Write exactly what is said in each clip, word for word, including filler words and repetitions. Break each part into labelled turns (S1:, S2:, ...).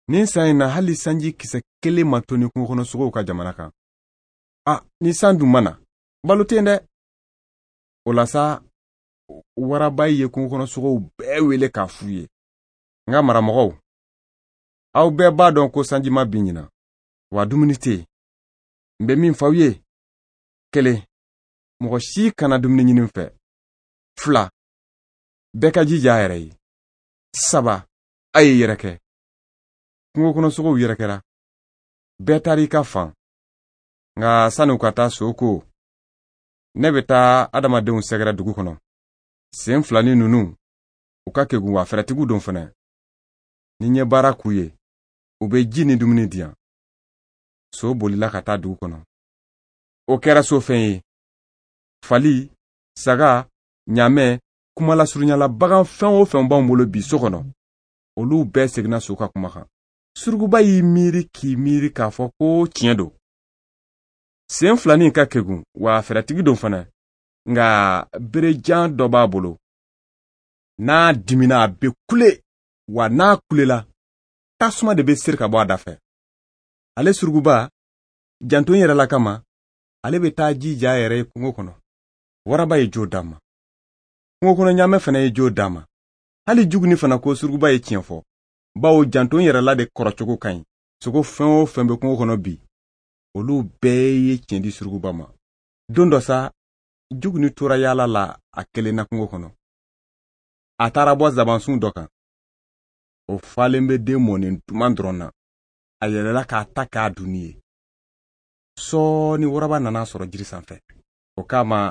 S1: Nin san in na hali sanji kisɛ kelen ma to ni kungo kɔnɔ sogow ka jamana kan. Ah, ni san dun mana, balo tɛ yen dɛ. O la sa, waraba ye kungo kɔnɔ sogow bɛɛ wele k'a f'u ye. Nka maramɔgɔw, aw bɛɛ b'a dɔn ko sanji ma bin ɲina, wa dumuni tɛ yen. N bɛ min f'aw ye, kelen, mɔgɔ si kana dumuni ɲini n fɛ. Fila, bɛɛ ka jija a yɛrɛ ye. Saba, a ye yɛrɛ kɛ. Kungo kɔnɔ sogow yɛrɛ kɛra. Bɛɛ taara i ka fan. Nka sani u ka taa so ko, ne bɛ taa adamadenw sɛgɛrɛ dugu kɔnɔ. Sen filani ninnu, u ka kegun wa fɛrɛtigiw don fɛnɛ. Ni ɲɛ baara k'u ye, u bɛ ji ni dumuni di yan. So bolila ka taa dugu kɔnɔ. O kɛra so fɛn ye. Fali, saga, ɲaamɛ, kumalasurunyala bagan fɛn o fɛn b'anw bolo bi so kɔnɔ. Olu bɛɛ seginna so ka kuma kan. Suruguba y'i miiri k'i miiri k'a fɔ ko tiɲɛ don. Sen filani ka kegun wa fɛrɛtigi don fɛnɛ. Nka berejan dɔ b'a bolo. N'a dimina a bɛ kule, wa n'a kulela, tasuma de bɛ siri ka bɔ a da fɛ. Ale suruguba, janto n yɛrɛ la kama, ale bɛ taa jija a yɛrɛ ye kungo kɔnɔ. Waraba ye jo d'a ma. Kungo kɔnɔ ɲaamɛ fana ye jo d'a ma. Hali juguni fana ko suruguba ye tiɲɛ fɔ. Bawo janto n yɛrɛ la de kɔrɔcogo ka ɲi. Sogo fɛn o fɛn bɛ kungo kɔnɔ bi, olu bɛɛ ye tiɲɛ di suruguba ma. Don dɔ sa, juguni tora yaala la a kelen na kungo kɔnɔ. A taara bɔ zabansun dɔ kan. O falen bɛ den mɔnen duman dɔrɔn na. A yɛlɛla k'a ta k'a dun ye. Sɔɔni waraba nana sɔrɔ jiri sanfɛ. O k'a ma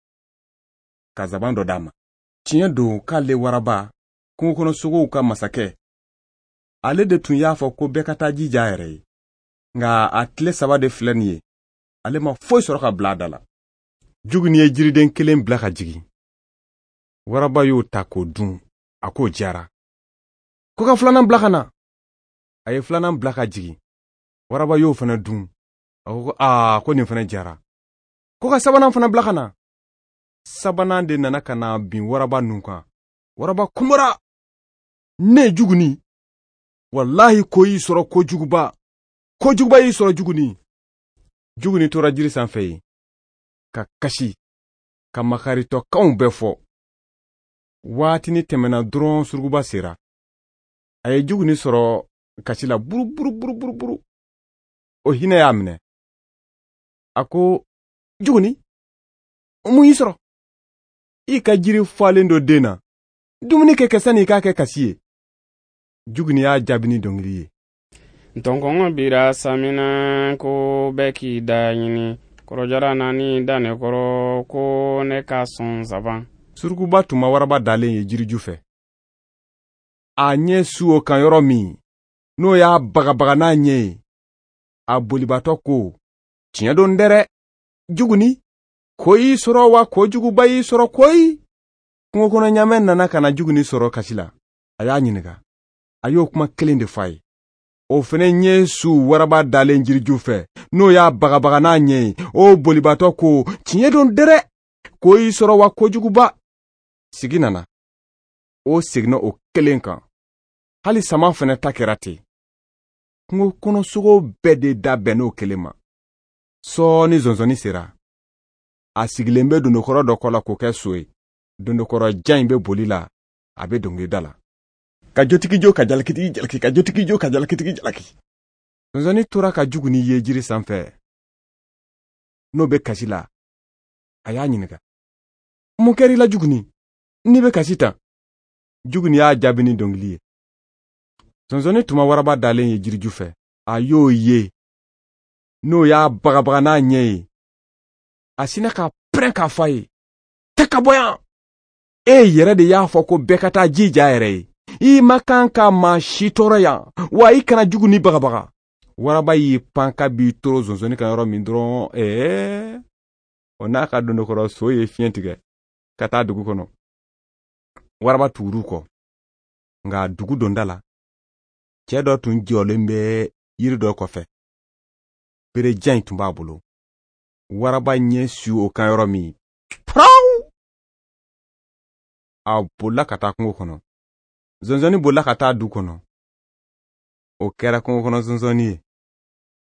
S1: ka zaban dɔ d'a ma. Tiɲɛ don k'ale waraba, kungo kɔnɔ sogow ka masakɛ, ale de tun y'a fɔ ko bɛɛ ka taa jija a yɛrɛ ye. Nka a tile saba de filɛ nin ye, ale ma foyi sɔrɔ ka bila a da la. Juguni ye jiriden kelen bila ka jigin. Waraba y'o ta k'o dun, a k'o jara. Ko ka filanan bila ka na. A ye filanan bila ka jigin. Waraba y'o fana dun. A ko aa ko nin fana jara. Ko ka sabanan fana bila ka na. Sabanan de nana ka na bin waraba nun kan. Waraba kumara. Ne juguni. Wallahi ko y'i sɔrɔ kojuguba. Kojuguba y'i sɔrɔ juguni. Juguni tora jiri sanfɛ ye. Ka kasi. Ka makaritɔkanw bɛɛ fɔ. Waatini tɛmɛna dɔrɔn suruguba sera. A ye juguni sɔrɔ kasi la buru buru buru buru buru. O hinɛ y'a minɛ. A ko, juguni, mun y'i sɔrɔ? I ka jiri falen dɔ den na. Dumuni kɛ kɛ sani i k'a kɛ kasi ye. Juguni y'a jaabi ni dɔnkili ye.
S2: Ntɔnkɔngɔ bira samina ko bɛɛ k'i da ɲini. Kɔrɔjara naani da ne kɔrɔ ko ne ka sɔn saban.
S1: Suruguba tun ma waraba dalen ye jiriju fɛ. A ɲɛ su o kan yɔrɔ min, n'o y'a bagabaga n'a ɲɛ ye. A bolibatɔ ko, tiɲɛ don dɛ, juguni, ko y'i sɔrɔ wa kojuguba y'i sɔrɔ koyi. Kungo kɔnɔ ɲaamɛ nana ka na juguni sɔrɔ kasi la. A y'a ɲininka. A y'o kuma kelen de f'a ye. O fɛnɛ ɲɛ su waraba dalen jiriju fɛ, n'o y'a bagabaga n'a ɲɛ ye. O bolibatɔ ko, tiɲɛ don dɛ, ko y'i sɔrɔ wa kojuguba. Sigi nana. O seginna o kelen kan. Hali sama fɛnɛ ta kɛra ten. Kungo kɔnɔ sogo bɛɛ de da bɛnn'o kelen ma. Sɔɔni zɔnzɔnni sera. A sigilen bɛ dondokɔrɔ dɔ kɔ la k'o kɛ so ye. Dondokɔrɔ jan in bɛ boli la, a bɛ dɔnkilida la. Ka jotigi jo ka jalakitigi jalaki, ka jotigi jo ka jalakitigi jalaki. Zɔnzɔnni tora ka juguni ye jiri sanfɛ. N'o bɛ kasi la, a y'a ɲininka. Mun kɛr'i la juguni? N'i bɛ kasi tan. Juguni y'a jaabi ni dɔnkili ye. Zɔnzɔnni tuma waraba dalen ye jiriju fɛ. A y'o ye. N'o y'a bagabaga n'a ɲɛ ye. A sinna ka pɛrɛn k'a fɔ a ye. Tɛ ka bɔ yan. E yɛrɛ de y'a fɔ ko bɛɛ ka taa jija yɛrɛ ye. I ma kan ka maa si tɔɔrɔ yan. Wa i kana juguni bagabaga. Waraba y'i pan ka b'i toro zɔnzɔnni kan yɔrɔ min dɔrɔn. Ɛɛ. O n'a ka dondokɔrɔ so ye fiɲɛ tigɛ. Ka taa dugu kɔnɔ. Waraba tugur'u kɔ. Nka dugu donda la. Cɛ dɔ tun jɔlen bɛ yiri dɔ kɔfɛ. Berejan in tun b'a bolo. Waraba ɲɛ su o kan yɔrɔ min. Praw! A bolila ka taa kungo kɔnɔ. Zɔnzɔnni bolila ka taa du kɔnɔ. o kɛra kungo kɔnɔ sɔnsɔnni ye.